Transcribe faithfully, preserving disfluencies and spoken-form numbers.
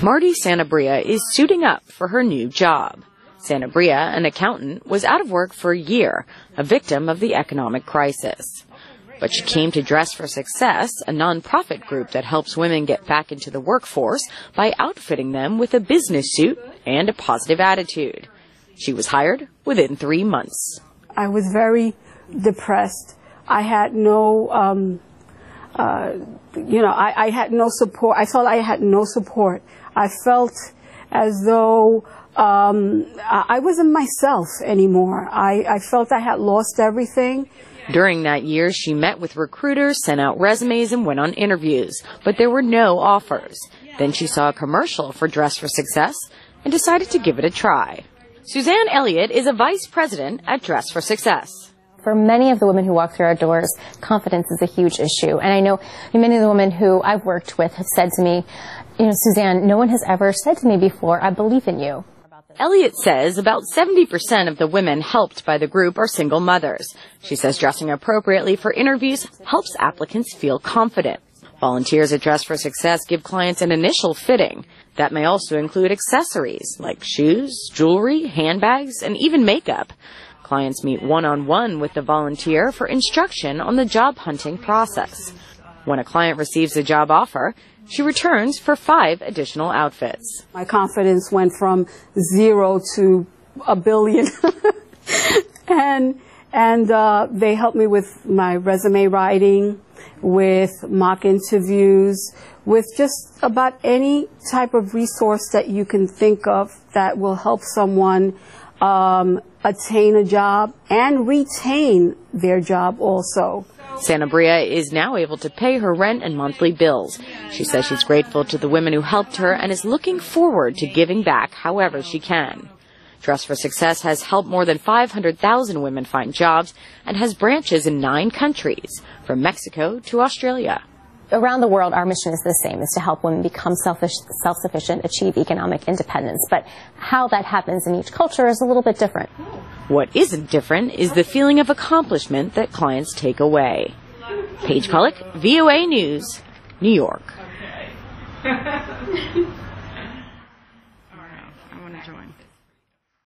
Marty Sanabria is suiting up for her new job. Sanabria, an accountant, was out of work for a year, a victim of the economic crisis. But she came to Dress for Success, a nonprofit group that helps women get back into the workforce by outfitting them with a business suit and a positive attitude. She was hired within three months. I was very depressed. I had no, um, uh, you know, I, I had no support. I felt I had no support. I felt as though um, I wasn't myself anymore. I, I felt I had lost everything. During that year, she met with recruiters, sent out resumes, and went on interviews, but there were no offers. Then she saw a commercial for Dress for Success and decided to give it a try. Suzanne Elliott is a vice president at Dress for Success. For many of the women who walk through our doors, confidence is a huge issue. And I know many of the women who I've worked with have said to me, you know, Suzanne, no one has ever said to me before, I believe in you. Elliott says about seventy percent of the women helped by the group are single mothers. She says dressing appropriately for interviews helps applicants feel confident. Volunteers at Dress for Success give clients an initial fitting. That may also include accessories like shoes, jewelry, handbags, and even makeup. Clients meet one-on-one with the volunteer for instruction on the job hunting process. When a client receives a job offer, she returns for five additional outfits. My confidence went from zero to a billion. and and uh, they helped me with my resume writing, with mock interviews, with just about any type of resource that you can think of that will help someone um, attain a job and retain their job also. Sanabria is now able to pay her rent and monthly bills. She says she's grateful to the women who helped her and is looking forward to giving back however she can. Dress for Success has helped more than five hundred thousand women find jobs and has branches in nine countries, from Mexico to Australia. Around the world, our mission is the same, is to help women become selfish, self-sufficient, achieve economic independence. But how that happens in each culture is a little bit different. What isn't different is the feeling of accomplishment that clients take away. Paige Pollock, V O A News, New York. Okay.